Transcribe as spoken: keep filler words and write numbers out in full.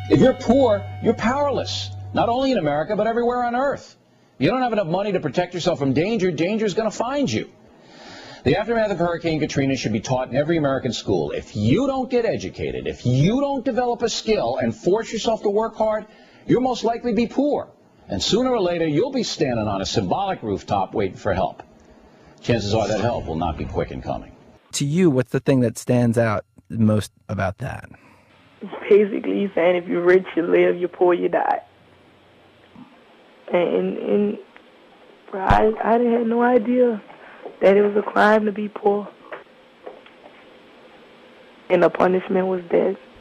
If you're poor, you're powerless, not only in America, but everywhere on earth. You don't have enough money to protect yourself from danger, danger is going to find you. The aftermath of Hurricane Katrina should be taught in every American school. If you don't get educated, if you don't develop a skill and force yourself to work hard, you'll most likely be poor. And sooner or later, you'll be standing on a symbolic rooftop waiting for help. Chances are that help will not be quick in coming. To you, what's the thing that stands out most about that? Basically, he's saying if you're rich, you live, you're poor, you die. And, and I, I had no idea that it was a crime to be poor. And the punishment was death.